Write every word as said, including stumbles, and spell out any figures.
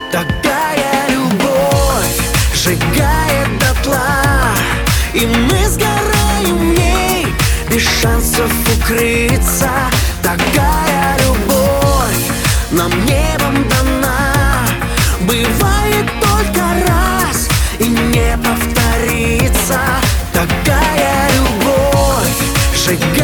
Такая любовь сжигает дотла, и мы сгораем в ней без шансов укрыться. Такая любовь нам небом дана, бывает только раз и не повторится. Такая любовь сжигает